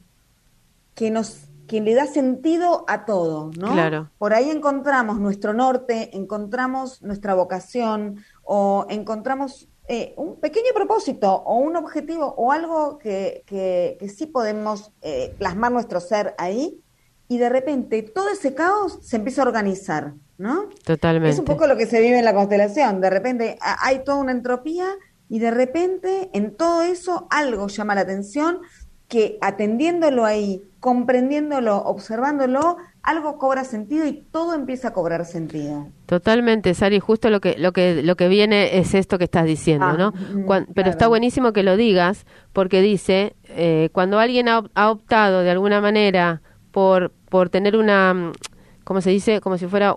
que nos que le da sentido a todo, ¿no? Claro. Por ahí encontramos nuestro norte, encontramos nuestra vocación o encontramos eh, un pequeño propósito o un objetivo o algo que, que, que sí podemos eh, plasmar nuestro ser ahí, y de repente todo ese caos se empieza a organizar, ¿no? Totalmente. Es un poco lo que se vive en la constelación. De repente a- hay toda una entropía y de repente en todo eso algo llama la atención, que atendiéndolo ahí, comprendiéndolo, observándolo, algo cobra sentido y todo empieza a cobrar sentido. Totalmente, Sari, justo lo que lo que lo que viene es esto que estás diciendo, Ah, ¿no? mm, Cuan- pero claro. está buenísimo que lo digas, porque dice, eh, cuando alguien ha, op- ha optado de alguna manera por por tener una, mm, ¿cómo se dice? Como si fuera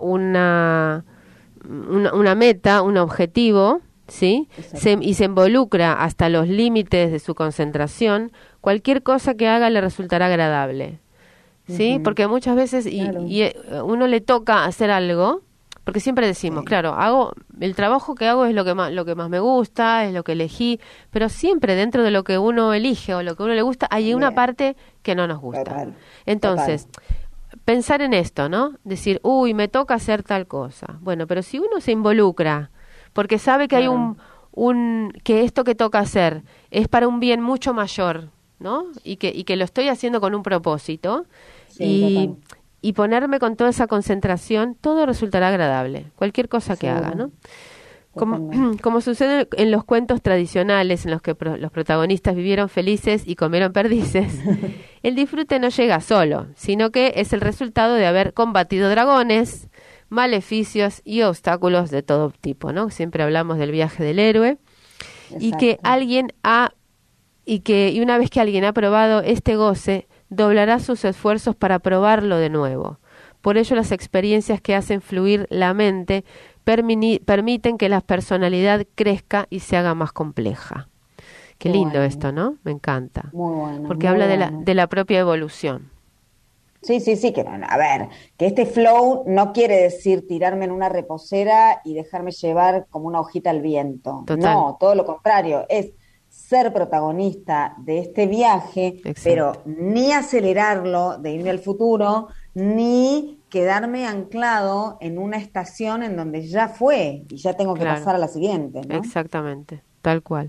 una una, una meta, un objetivo, ¿sí? Exacto. Se, y se involucra hasta los límites de su concentración, cualquier cosa que haga le resultará agradable, ¿sí? Ujú. Porque muchas veces y, Claro. y eh, uno le toca hacer algo, porque siempre decimos, Sí. claro, hago el trabajo que hago es lo que más lo que más me gusta, es lo que elegí, pero siempre dentro de lo que uno elige o lo que uno le gusta hay una Bien. parte que no nos gusta. Total, Entonces, pensar en esto, ¿no? Decir, uy, me toca hacer tal cosa. Bueno, pero si uno se involucra, porque sabe que hay Claro. un, un, que esto que toca hacer es para un bien mucho mayor, ¿no? Y que, y que lo estoy haciendo con un propósito, Sí, y, total. y ponerme con toda esa concentración, todo resultará agradable, cualquier cosa que Seguro. haga, ¿no? Como, como sucede en los cuentos tradicionales en los que pro, los protagonistas vivieron felices y comieron perdices, el disfrute no llega solo, sino que es el resultado de haber combatido dragones, maleficios y obstáculos de todo tipo, ¿no? Siempre hablamos del viaje del héroe. Exacto. Y que alguien ha y que y una vez que alguien ha probado este goce, doblará sus esfuerzos para probarlo de nuevo. Por ello, las experiencias que hacen fluir la mente permini- permiten que la personalidad crezca y se haga más compleja. Qué muy lindo bueno. Esto, ¿no? Me encanta. Muy bueno. Porque muy habla bueno. de la de la propia evolución. Sí, sí, sí, que a ver, que este flow no quiere decir tirarme en una reposera y dejarme llevar como una hojita al viento. Total. No, todo lo contrario, es ser protagonista de este viaje, exacto. Pero ni acelerarlo de irme al futuro, ni quedarme anclado en una estación en donde ya fue y ya tengo que claro. pasar a la siguiente, ¿no? Exactamente, tal cual.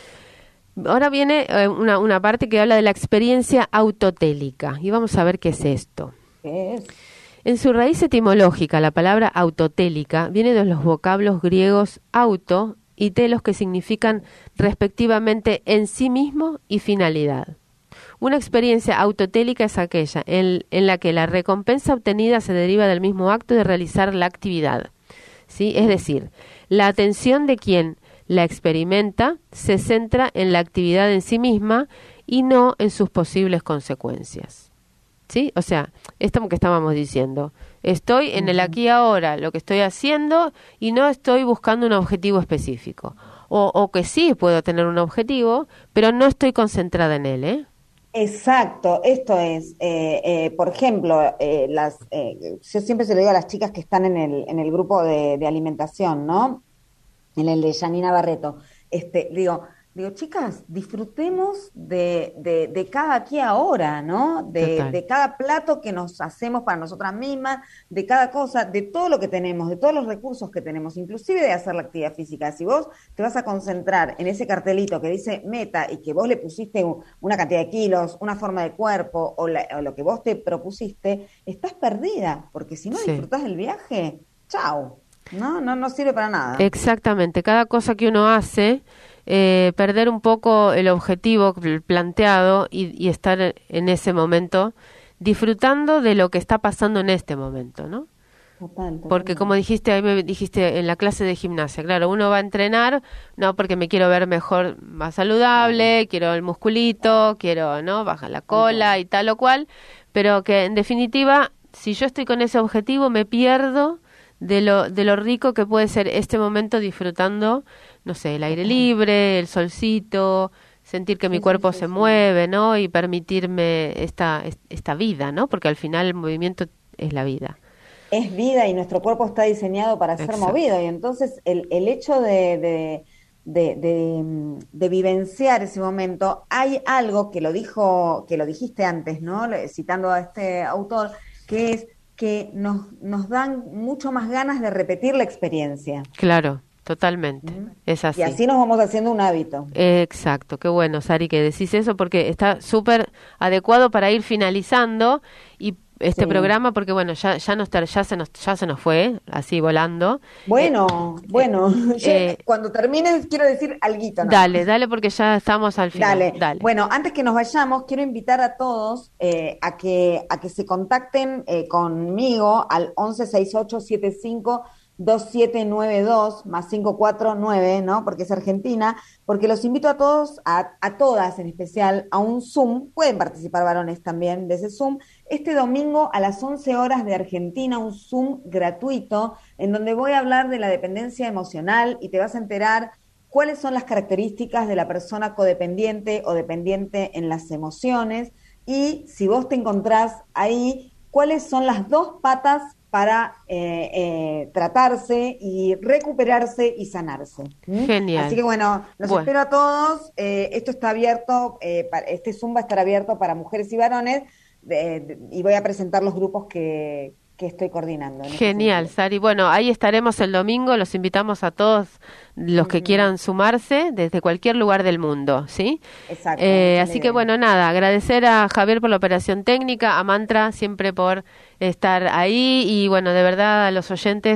Ahora viene eh, una, una parte que habla de la experiencia autotélica y vamos a ver qué es esto. ¿Qué es? En su raíz etimológica, la palabra autotélica viene de los vocablos griegos auto y telos, que significan respectivamente en sí mismo y finalidad. Una experiencia autotélica es aquella en, en la que la recompensa obtenida se deriva del mismo acto de realizar la actividad, ¿sí? Es decir, la atención de quien la experimenta se centra en la actividad en sí misma y no en sus posibles consecuencias, ¿sí? O sea, esto que estábamos diciendo, estoy en el aquí y ahora, lo que estoy haciendo, y no estoy buscando un objetivo específico. O, o que sí puedo tener un objetivo, pero no estoy concentrada en él, ¿eh? Exacto, esto es, eh, eh, por ejemplo, eh, las, eh, yo siempre se lo digo a las chicas que están en el, en el grupo de, de alimentación, ¿no? En el de Janina Barreto, este, digo, digo, chicas, disfrutemos de, de, de cada aquí ahora, ¿no? De, de cada plato que nos hacemos para nosotras mismas, de cada cosa, de todo lo que tenemos, de todos los recursos que tenemos, inclusive de hacer la actividad física. Si vos te vas a concentrar en ese cartelito que dice meta y que vos le pusiste una cantidad de kilos, una forma de cuerpo o, la, o lo que vos te propusiste, estás perdida, porque si no sí. disfrutás del viaje, chau. No, no, no sirve para nada. Exactamente, cada cosa que uno hace, eh, perder un poco el objetivo planteado y, y estar en ese momento disfrutando de lo que está pasando en este momento, ¿no? Total, total. Porque como dijiste, ahí me dijiste en la clase de gimnasia, claro, uno va a entrenar, no porque me quiero ver mejor, más saludable, quiero el musculito, quiero, ¿no? Bajar la cola y tal o cual, pero que en definitiva, si yo estoy con ese objetivo, me pierdo de lo de lo rico que puede ser este momento disfrutando, no sé, el aire libre, el solcito, sentir que mi sí, cuerpo sí, se sí. mueve, ¿no? Y permitirme esta esta vida, ¿no? Porque al final el movimiento es la vida. Es vida y nuestro cuerpo está diseñado para ser Exacto. movido y entonces el el hecho de, de de de de vivenciar ese momento, hay algo que lo dijo que lo dijiste antes, ¿no? Citando a este autor, que es que nos, nos dan mucho más ganas de repetir la experiencia. Claro, totalmente, ¿Mm? Es así. Y así nos vamos haciendo un hábito. Exacto, qué bueno, Sari, que decís eso, porque está súper adecuado para ir finalizando y este sí. programa, porque bueno, ya ya nos ya se nos ya se nos fue, así volando. Bueno, eh, bueno, eh, cuando termine quiero decir alguito, ¿no? Dale, dale, porque ya estamos al final. Dale. dale. Bueno, antes que nos vayamos, quiero invitar a todos eh, a que a que se contacten eh, conmigo al once sesenta y ocho setenta y cinco veintisiete noventa y dos más cinco cuatro nueve, ¿no? Porque es Argentina, porque los invito a todos, a, a todas en especial, a un Zoom, pueden participar varones también de ese Zoom, este domingo a las once horas de Argentina, un Zoom gratuito, en donde voy a hablar de la dependencia emocional y te vas a enterar cuáles son las características de la persona codependiente o dependiente en las emociones, y si vos te encontrás ahí, cuáles son las dos patas para eh, eh, tratarse y recuperarse y sanarse. ¿Mm? Genial. Así que bueno, los bueno. espero a todos. Eh, esto está abierto, eh, para, este Zoom va a estar abierto para mujeres y varones de, de, y voy a presentar los grupos que, que estoy coordinando. Genial, Sari. Bueno, ahí estaremos el domingo. Los invitamos a todos los que uh-huh. quieran sumarse desde cualquier lugar del mundo, ¿sí? Exacto. Eh, así que bueno, nada, agradecer a Javier por la operación técnica, a Mantra siempre por estar ahí y bueno, de verdad a los oyentes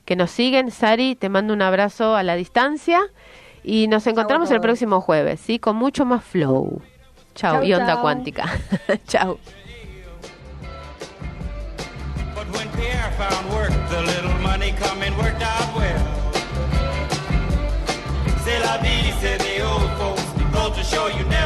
que nos siguen. Sari, te mando un abrazo a la distancia y nos encontramos Chau, el próximo jueves, ¿sí? Con mucho más flow. Chao, Chau, y onda chau. cuántica. Chao. But when Pierre found work, the little money coming worked out well. C'est la vie, said the old folks. The culture show you never